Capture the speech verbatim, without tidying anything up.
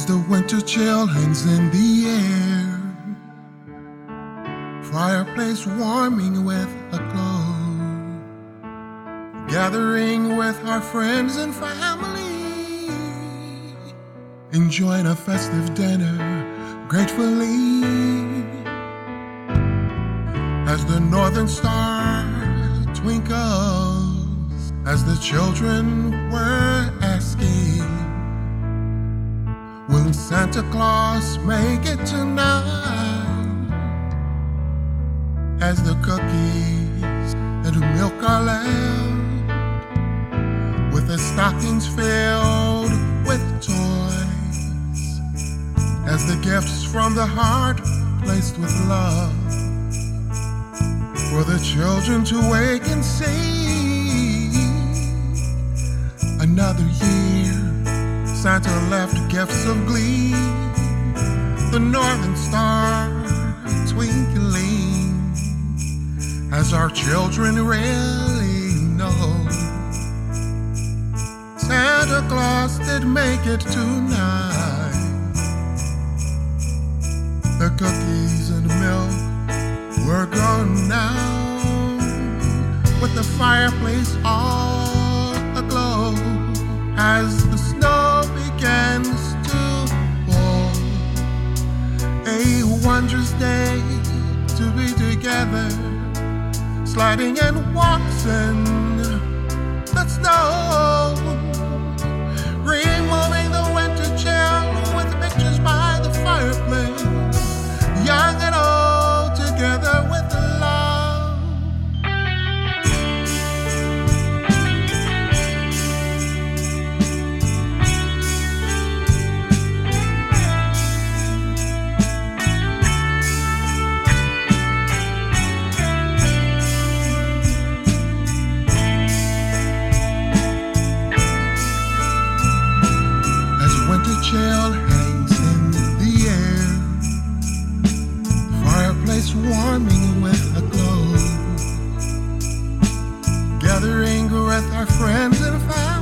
the winter chill hangs in the air, fireplace warming with a glow, gathering with our friends and family, enjoying a festive dinner gratefully, as the northern star twinkles, as the children were asking, will Santa Claus make it tonight? As the cookies and milk are left, with the stockings filled with toys, as the gifts from the heart placed with love, for the children to wake and see another year. Santa left gifts of glee, the northern star twinkling, as our children really know Santa Claus did make it tonight. The cookies and milk were gone now, with the fireplace all aglow, as the snow begins to fall. A wondrous day to be together, sliding and waltzing the snow, removing the winter chill with pictures by the fireplace, young and old together with love. Chill hangs in the air, fireplace warming with a glow, gathering with our friends and family,